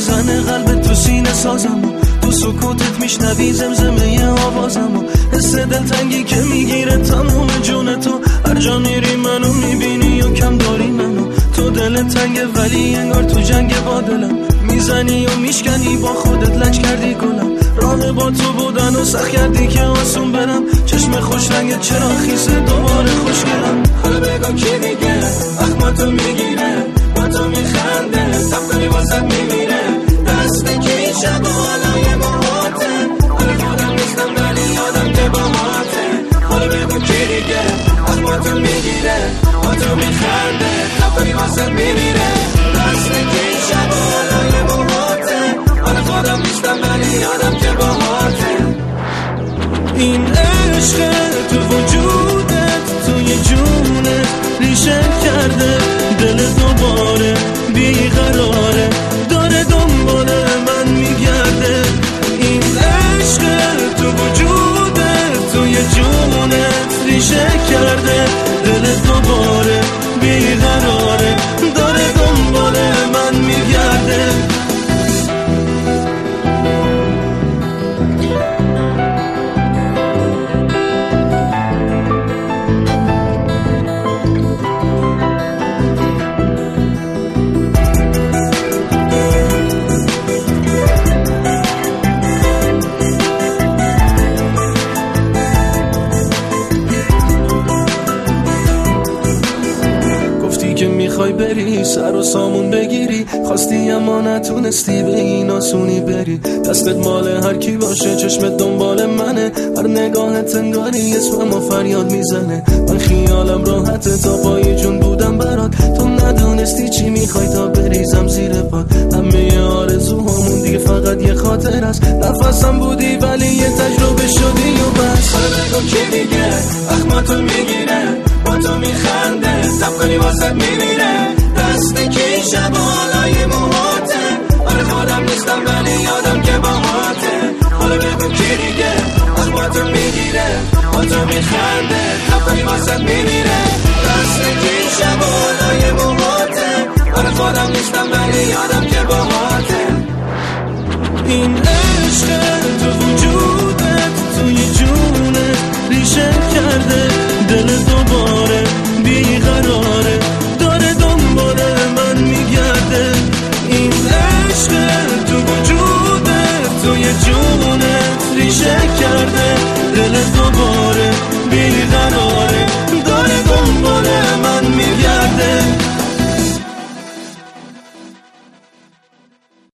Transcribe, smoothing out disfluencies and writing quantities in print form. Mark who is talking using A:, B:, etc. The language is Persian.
A: میزنه قلبت تو سینه سازم، تو سکوتت میشنوی زمزمه آوازم، حس دلتنگی که میگیره تموم جون تو، هر جا میری منو میبینی و کم داری منو، تو دلت تنگه ولی انگار تو جنگ با دلم، میزنی و میشکنی با خودت لج کردی گلم، راه با تو بودن و سخت کردی که آسون برم، چشم خوش رنگت چرا خیسه دوباره خوشگلم، حالا بگو کی دیگه اخماتو میگیره با تو میخنده تب کنی واسد میمیره، دست کی شب و حالای موهاته، حالا خودم نیستم ولی یادم که با ماته، حالا بگو کی دیگه اخماتو میگیره با تو میخنده تب کنی واسد میمیره، دست کی شب و حالای موهاته، حالا خودم نیستم ولی یادم که با ماته، این عشق تو وجودت توی جونت ریشه کرده، دل دوباره بیقراره داره دنبال من میگرده، این عشق تو وجودت توی جونت ریشه کرده، دل دوباره بیقراره داره دنبال من میگرده. میخوای بری سر و سامون بگیری، خواستی اما نتونستی به این آسونی بری، دستت مال هر کی باشه چشمت دنبال منه، هر نگاهت انگاری اسمم و فریاد میزنه، من خیالم راحته تا پای جون بودم برات، تو ندونستی چی میخوای تا بریزم زیر پات، همه آرزوهامون دیگه فقط یه خاطر است، نفسم بودی ولی یه تجربه شدی و بس، حالا بگو کی دیگه اخماتو میگیره با تو میخنده تب کنی واسد میمیره، دست کی شب و حالای موهاته، حالا خودم نیستم ولی یادم که با ماته، حالا بگو کی دیگه اخماتو میگیره با تو میخنده تب کنی واسد میمیره، دست کی شب و